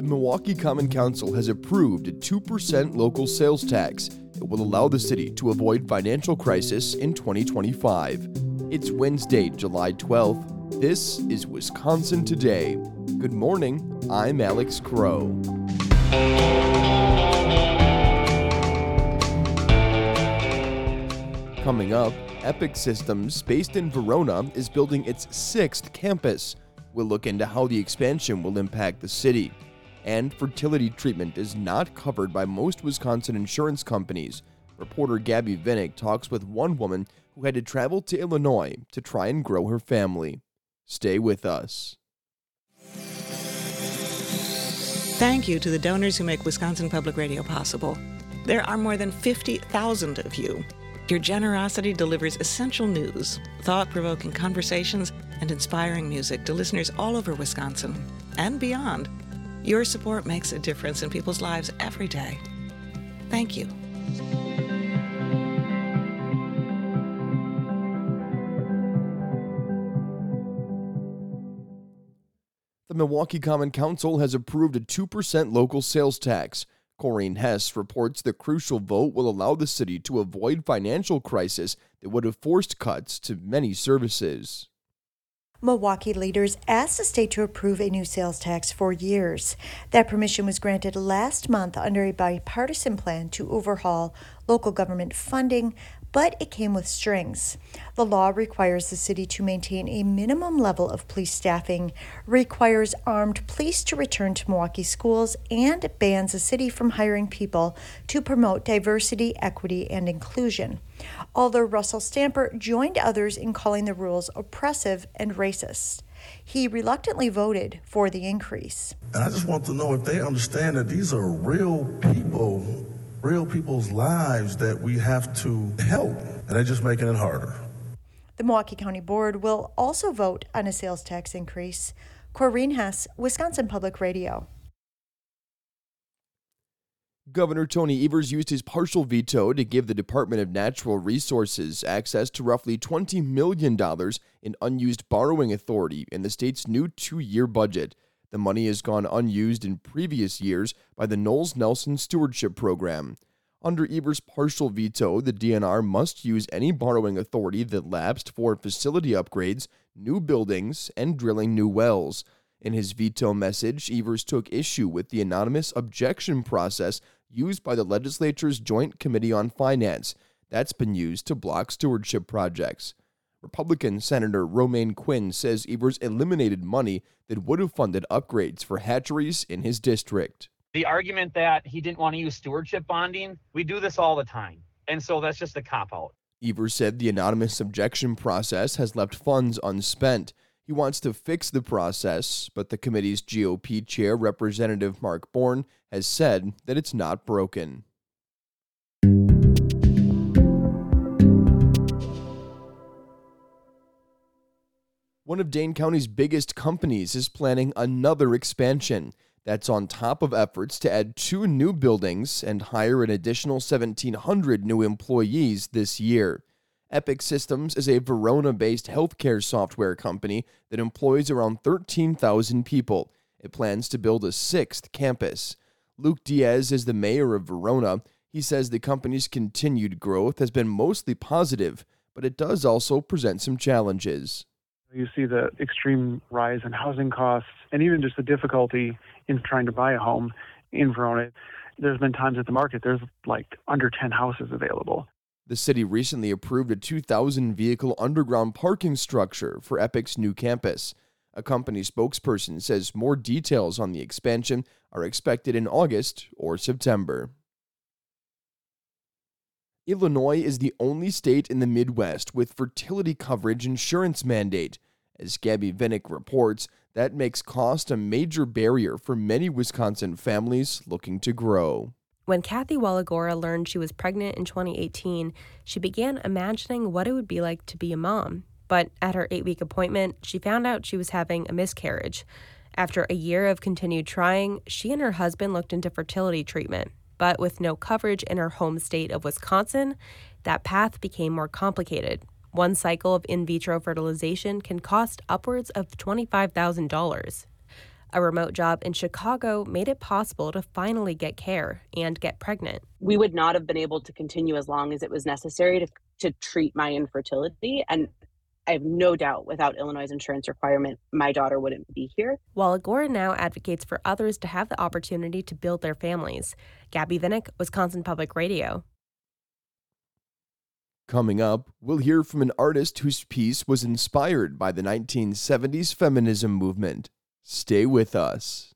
Milwaukee Common Council has approved a 2% local sales tax that will allow the city to avoid financial crisis in 2025. It's Wednesday, July 12th. This is Wisconsin Today. Good morning, I'm Alex Crow. Coming up, Epic Systems, based in Verona, is building its 6th campus. We'll look into how the expansion will impact the city. And fertility treatment is not covered by most Wisconsin insurance companies. Reporter Gabby Vinnick talks with one woman who had to travel to Illinois to try and grow her family. Stay with us. Thank you to the donors who make Wisconsin Public Radio possible. There are more than 50,000 of you. Your generosity delivers essential news, thought-provoking conversations, and inspiring music to listeners all over Wisconsin and beyond. Your support makes a difference in people's lives every day. Thank you. The Milwaukee Common Council has approved a 2% local sales tax. Corrine Hess reports the crucial vote will allow the city to avoid financial crisis that would have forced cuts to many services. Milwaukee leaders asked the state to approve a new sales tax for years. That permission was granted last month under a bipartisan plan to overhaul local government funding, but it came with strings. The law requires the city to maintain a minimum level of police staffing, requires armed police to return to Milwaukee schools, and bans the city from hiring people to promote diversity, equity, and inclusion. Although Russell Stamper joined others in calling the rules oppressive and racist, he reluctantly voted for the increase. And I just want to know if they understand that these are real people, real people's lives that we have to help, and they're just making it harder. The Milwaukee County Board will also vote on a sales tax increase. Corrine Hess, Wisconsin Public Radio. Governor Tony Evers used his partial veto to give the Department of Natural Resources access to roughly $20 million in unused borrowing authority in the state's new 2-year budget. The money has gone unused in previous years by the Knowles Nelson Stewardship Program. Under Evers' partial veto, the DNR must use any borrowing authority that lapsed for facility upgrades, new buildings, and drilling new wells. In his veto message, Evers took issue with the anonymous objection process used by the legislature's Joint Committee on Finance. That's been used to block stewardship projects. Republican Senator Romaine Quinn says Evers eliminated money that would have funded upgrades for hatcheries in his district. The argument that he didn't want to use stewardship bonding, we do this all the time. And so that's just a cop-out. Evers said the anonymous objection process has left funds unspent. He wants to fix the process, but the committee's GOP chair, Representative Mark Bourne, has said that it's not broken. One of Dane County's biggest companies is planning another expansion. That's on top of efforts to add 2 new buildings and hire an additional 1,700 new employees this year. Epic Systems is a Verona-based healthcare software company that employs around 13,000 people. It plans to build a 6th campus. Luke Diaz is the mayor of Verona. He says the company's continued growth has been mostly positive, but it does also present some challenges. You see the extreme rise in housing costs and even just the difficulty in trying to buy a home in Verona. There's been times at the market, there's like under 10 houses available. The city recently approved a 2,000-vehicle underground parking structure for Epic's new campus. A company spokesperson says more details on the expansion are expected in August or September. Illinois is the only state in the Midwest with fertility coverage insurance mandate. As Gabby Vinnick reports, that makes cost a major barrier for many Wisconsin families looking to grow. When Kathy Wallagora learned she was pregnant in 2018, she began imagining what it would be like to be a mom. But at her 8-week appointment, she found out she was having a miscarriage. After a year of continued trying, she and her husband looked into fertility treatment. But with no coverage in her home state of Wisconsin, that path became more complicated. One cycle of in vitro fertilization can cost upwards of $25,000. A remote job in Chicago made it possible to finally get care and get pregnant. We would not have been able to continue as long as it was necessary to treat my infertility. And I have no doubt without Illinois' insurance requirement, my daughter wouldn't be here. While Agora now advocates for others to have the opportunity to build their families. Gabby Vinnick, Wisconsin Public Radio. Coming up, we'll hear from an artist whose piece was inspired by the 1970s feminism movement. Stay with us.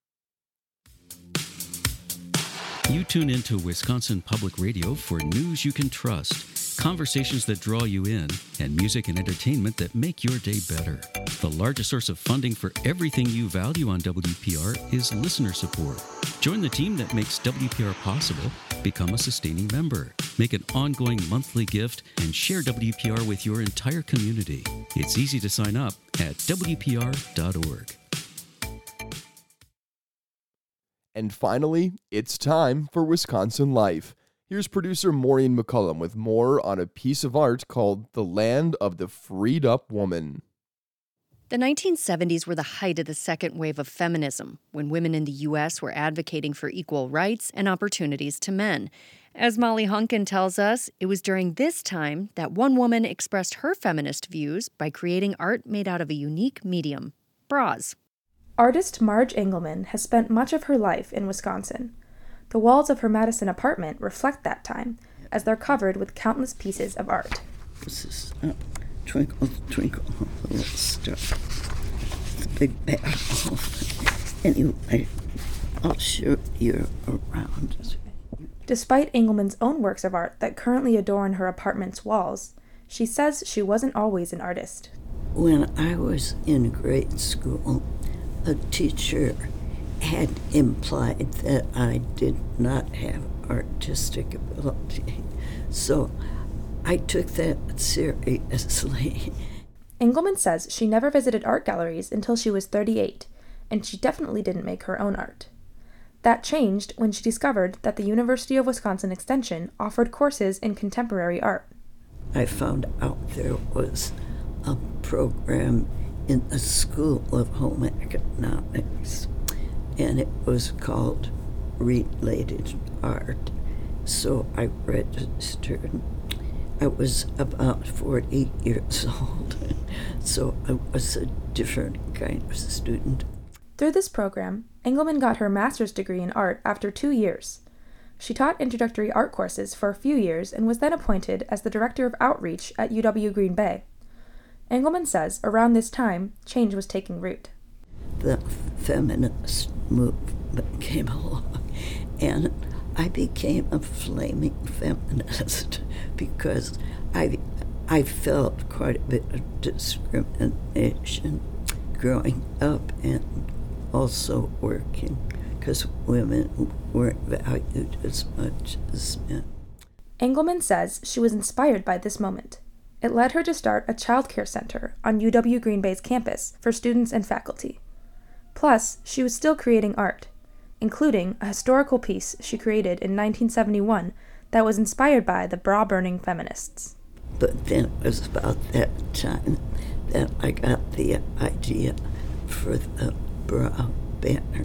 You tune into Wisconsin Public Radio for news you can trust, conversations that draw you in, and music and entertainment that make your day better. The largest source of funding for everything you value on WPR is listener support. Join the team that makes WPR possible. Become a sustaining member. Make an ongoing monthly gift and share WPR with your entire community. It's easy to sign up at WPR.org. And finally, it's time for Wisconsin Life. Here's producer Maureen McCullum with more on a piece of art called The Land of the Freed Up Woman. The 1970s were the height of the second wave of feminism, when women in the U.S. were advocating for equal rights and opportunities to men. As Molly Hunkin tells us, it was during this time that one woman expressed her feminist views by creating art made out of a unique medium, bras. Artist Marge Engelman has spent much of her life in Wisconsin. The walls of her Madison apartment reflect that time, as they're covered with countless pieces of art. This is Twinkle, Twinkle, Little Star. The big battle. Anyway, I'll show you around. Despite Engelman's own works of art that currently adorn her apartment's walls, she says she wasn't always an artist. When I was in grade school, a teacher had implied that I did not have artistic ability, so I took that seriously. Engelman says she never visited art galleries until she was 38, and she definitely didn't make her own art. That changed when she discovered that the University of Wisconsin Extension offered courses in contemporary art. I found out there was a program in the School of Home Economics, and it was called Related Art. So I registered. I was about 40 years old, so I was a different kind of student. Through this program, Engelman got her master's degree in art after 2 years. She taught introductory art courses for a few years and was then appointed as the director of outreach at UW Green Bay. Engelman says around this time, change was taking root. The feminist movement came along, and I became a flaming feminist because I felt quite a bit of discrimination growing up and also working because women weren't valued as much as men. Engelman says she was inspired by this moment. It led her to start a child care center on UW Green Bay's campus for students and faculty. Plus, she was still creating art, including a historical piece she created in 1971 that was inspired by the bra-burning feminists. But then it was about that time that I got the idea for the bra banner,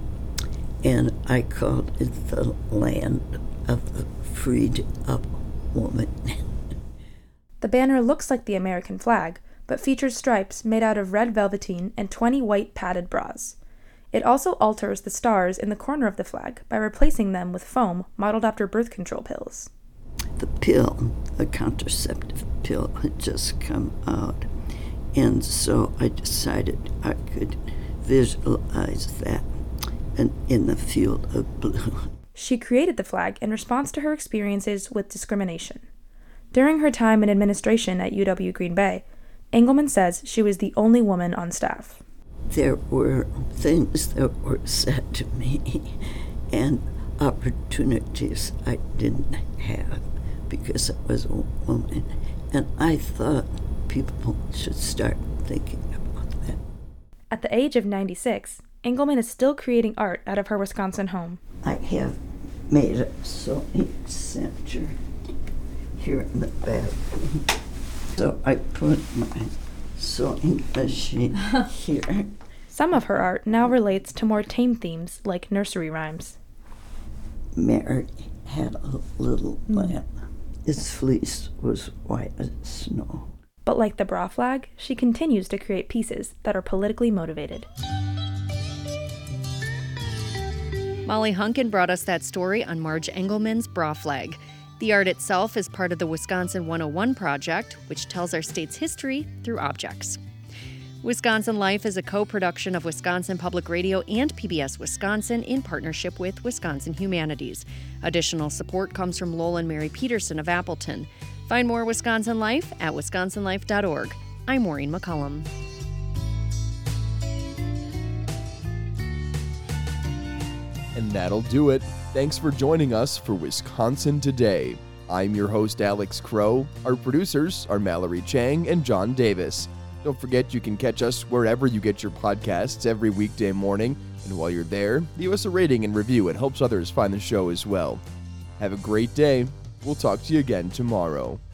and I called it the Land of the Freed Up Woman. The banner looks like the American flag, but features stripes made out of red velveteen and 20 white padded bras. It also alters the stars in the corner of the flag by replacing them with foam modeled after birth control pills. The pill, a contraceptive pill, had just come out, and so I decided I could visualize that in the field of blue. She created the flag in response to her experiences with discrimination. During her time in administration at UW Green Bay, Engelman says she was the only woman on staff. There were things that were said to me and opportunities I didn't have because I was a woman, and I thought people should start thinking about that. At the age of 96, Engelman is still creating art out of her Wisconsin home. I have made a sewing center here in the bathroom. So I put my sewing machine here. Some of her art now relates to more tame themes like nursery rhymes. Mary had a little lamb. Its fleece was white as snow. But like the bra flag, she continues to create pieces that are politically motivated. Molly Hunkin brought us that story on Marge Engelman's bra flag. The art itself is part of the Wisconsin 101 project, which tells our state's history through objects. Wisconsin Life is a co-production of Wisconsin Public Radio and PBS Wisconsin in partnership with Wisconsin Humanities. Additional support comes from Lowell and Mary Peterson of Appleton. Find more Wisconsin Life at wisconsinlife.org. I'm Maureen McCullum. And that'll do it. Thanks for joining us for Wisconsin Today. I'm your host, Alex Crow. Our producers are Mallory Chang and John Davis. Don't forget you can catch us wherever you get your podcasts every weekday morning. And while you're there, leave us a rating and review. It helps others find the show as well. Have a great day. We'll talk to you again tomorrow.